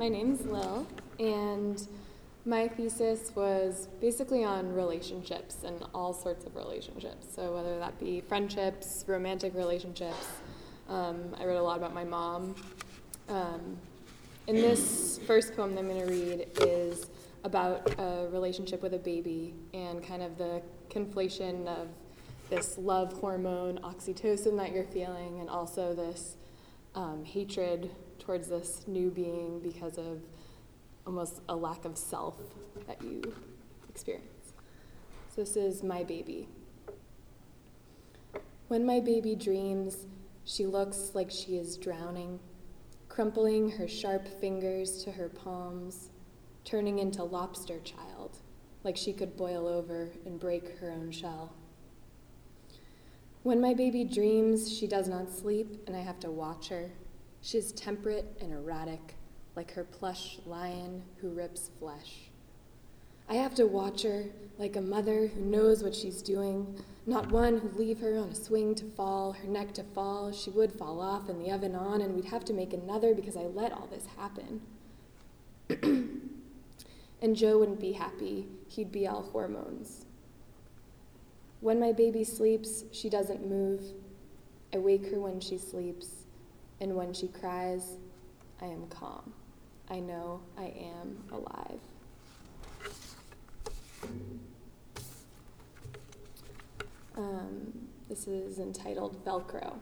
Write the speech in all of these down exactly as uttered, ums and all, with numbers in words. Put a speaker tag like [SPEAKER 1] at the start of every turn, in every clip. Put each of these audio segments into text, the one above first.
[SPEAKER 1] My name's Lil, and my thesis was basically on relationships and all sorts of relationships. So whether that be friendships, romantic relationships. Um, I wrote a lot about my mom. Um, and this first poem that I'm going to read is about a relationship with a baby and kind of the conflation of this love hormone, oxytocin, that you're feeling, and also this um, hatred towards this new being because of almost a lack of self that you experience. So this is my baby. When my baby dreams, she looks like she is drowning, crumpling her sharp fingers to her palms, turning into lobster child, like she could boil over and break her own shell. When my baby dreams, she does not sleep, and I have to watch her. She is temperate and erratic, like her plush lion who rips flesh. I have to watch her like a mother who knows what she's doing, not one who'd leave her on a swing to fall, her neck to fall. She would fall off and the oven on, and we'd have to make another because I let all this happen. And Joe wouldn't be happy. He'd be all hormones. When my baby sleeps, she doesn't move. I wake her when she sleeps, and when she cries, I am calm. I know I am alive. Um, this is entitled Velcro.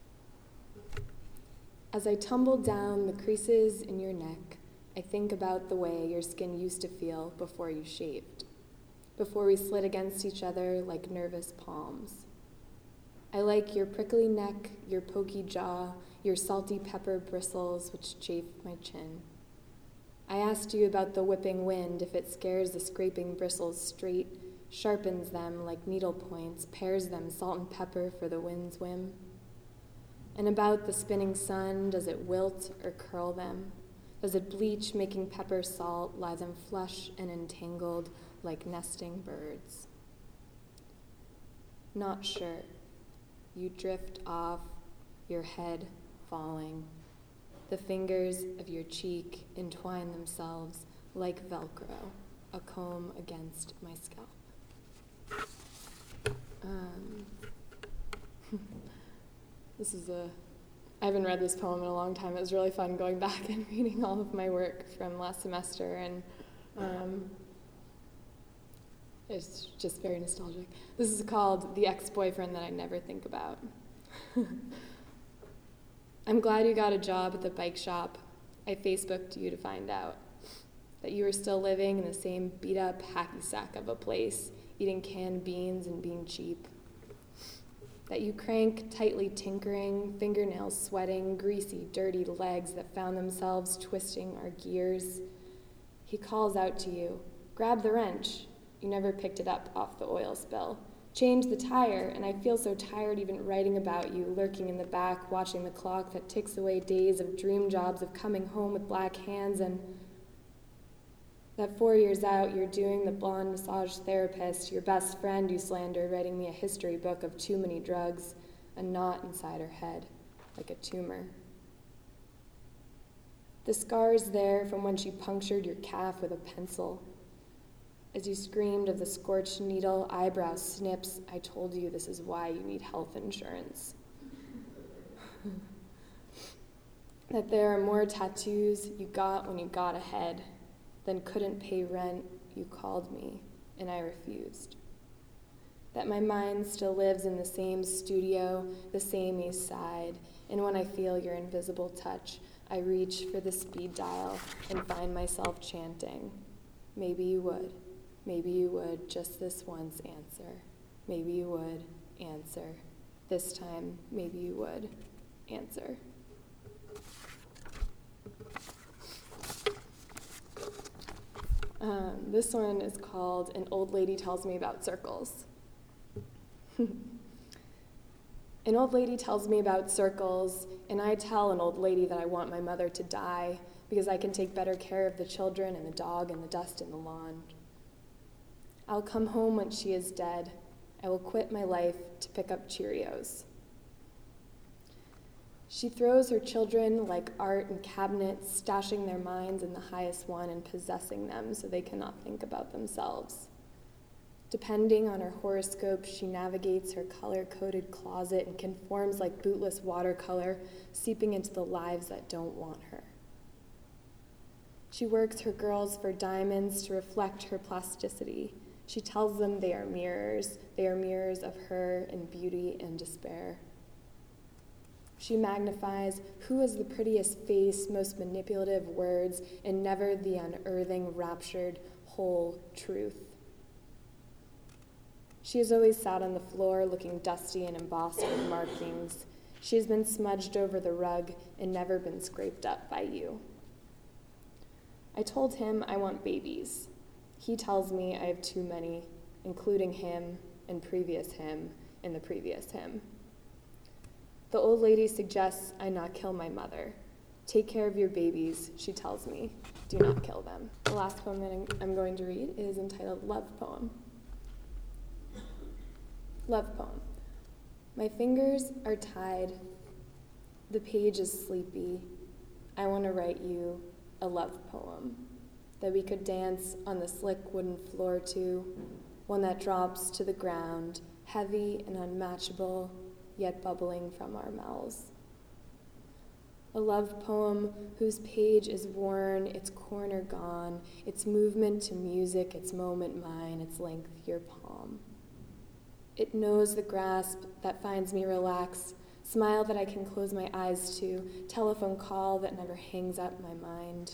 [SPEAKER 1] As I tumble down the creases in your neck, I think about the way your skin used to feel before you shaved, before we slid against each other like nervous palms. I like your prickly neck, your pokey jaw, your salty pepper bristles which chafe my chin. I asked you about the whipping wind, if it scares the scraping bristles straight, sharpens them like needle points, pairs them salt and pepper for the wind's whim. And about the spinning sun, does it wilt or curl them? Does it bleach, making pepper salt lie them flush and entangled like nesting birds? Not sure. You drift off, your head falling. The fingers of your cheek entwine themselves like Velcro, a comb against my scalp. Um, this is a, I haven't read this poem in a long time. It was really fun going back and reading all of my work from last semester, and um, it's just very nostalgic. This is called The Ex-Boyfriend That I Never Think About. I'm glad you got a job at the bike shop. I Facebooked you to find out that you were still living in the same beat-up hacky sack of a place, eating canned beans and being cheap. That you crank, tightly tinkering, fingernails sweating, greasy, dirty legs that found themselves twisting our gears. He calls out to you, grab the wrench. You never picked it up off the oil spill. Change the tire, and I feel so tired even writing about you, lurking in the back, watching the clock that ticks away days of dream jobs of coming home with black hands, and that four years out, you're doing the blonde massage therapist, your best friend you slander, writing me a history book of too many drugs, a knot inside her head, like a tumor. The scar's there from when she punctured your calf with a pencil. As you screamed of the scorched needle, eyebrow snips, I told you this is why you need health insurance. That there are more tattoos you got when you got ahead, then couldn't pay rent, you called me, and I refused. That my mind still lives in the same studio, the same east side, and when I feel your invisible touch, I reach for the speed dial and find myself chanting, maybe you would, maybe you would, just this once answer, maybe you would, answer, this time, maybe you would, answer. Um, this one is called An Old Lady Tells Me About Circles. An old lady tells me about circles, and I tell an old lady that I want my mother to die because I can take better care of the children and the dog and the dust in the lawn. I'll come home when she is dead. I will quit my life to pick up Cheerios. She throws her children like art and cabinets, stashing their minds in the highest one and possessing them so they cannot think about themselves. Depending on her horoscope, she navigates her color-coded closet and conforms like bootless watercolor, seeping into the lives that don't want her. She works her girls for diamonds to reflect her plasticity. She tells them they are mirrors. They are mirrors of her in beauty and despair. She magnifies who has the prettiest face, most manipulative words, and never the unearthing, raptured, whole truth. She has always sat on the floor looking dusty and embossed with markings. She has been smudged over the rug and never been scraped up by you. I told him I want babies. He tells me I have too many, including him and previous him and the previous him. The old lady suggests I not kill my mother. Take care of your babies, she tells me. Do not kill them. The last poem that I'm going to read is entitled Love Poem. Love poem. My fingers are tied. The page is sleepy. I want to write you a love poem that we could dance on the slick wooden floor to, one that drops to the ground, heavy and unmatchable, yet bubbling from our mouths. A love poem whose page is worn, its corner gone, its movement to music, its moment mine, its length your palm. It knows the grasp that finds me relaxed, smile that I can close my eyes to, telephone call that never hangs up my mind.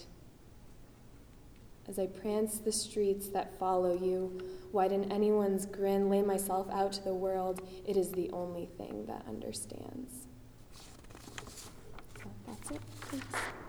[SPEAKER 1] As I prance the streets that follow you, widen anyone's grin, lay myself out to the world, it is the only thing that understands. So that's it. Thanks.